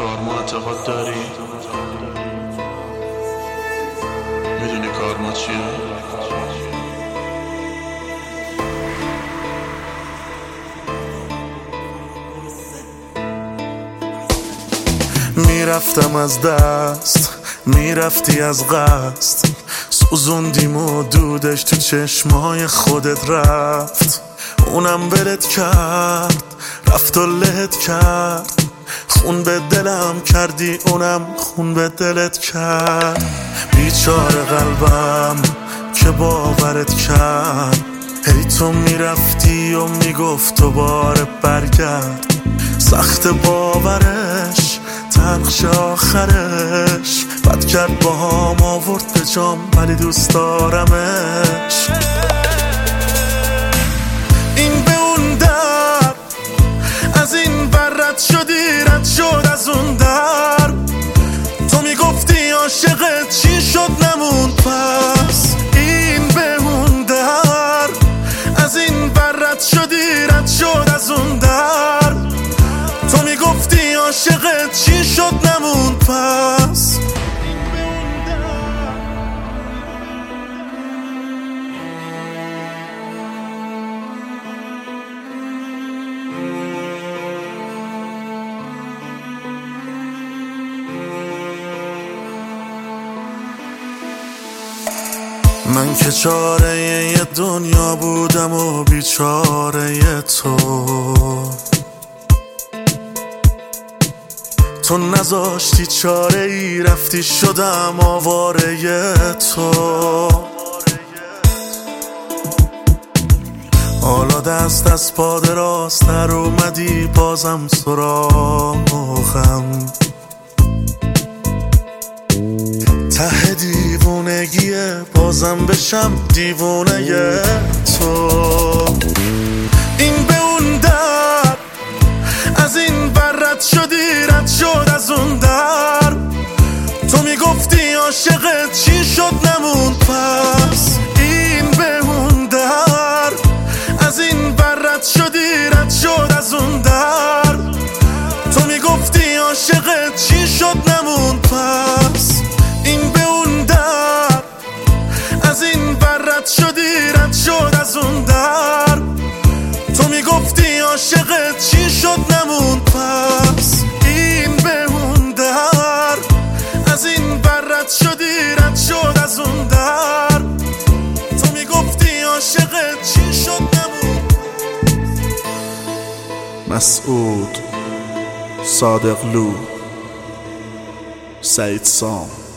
کارما اعتقاد داری؟ میدونی کارما چیه؟ میرفتم از دست، میرفتی از قصد، سوزوندیم و دودش تو چشمای خودت رفت. اونم ولت کرد، رفت و لهت کرد، خون به دلم کردی، اونم خون به دلت کرد. بیچاره قلبم که باورت کرد، هی تو میرفتی و میگفت دوباره برگرد. سخت باورش، تلخش آخرش، بد کرد با هم آورد به جام، ولی دوست دارمش. این به اون در، از این بر رد شدی، رد شد از اون در. تو میگفتی عاشقت چی شد نموند پس. این به اون در، از این بر رد شدی، رد شد از اون در. تو میگفتی عاشقت چی شد نموند پس. من که چاره یه دنیا بودم و بیچاره تو نذاشتی چاره ای، رفتی شدم آواره تو. حالا دست از پا دراستر اومدی، بازم سراغم. ته دیوونگیه، بازم بشم دیوونه تو. این به اون در، از این بر رد شدی، رد شد از اون در. تو میگفتی عاشقت چی شد نموند پس. این به اون در، از این بر رد شدی، رد شد از اون در. تو میگفتی عاشقت چی شد نموند پس. این به اون در، از این بر رد شدی، رد شد از اون در. تو میگفتی عاشقت چی شد نموند پس. این به اون در، از این بر رد شدی، رد شد از اون در. تو میگفتی عاشقت چی شد نموند. مسعود، صادقلو، سعید سام.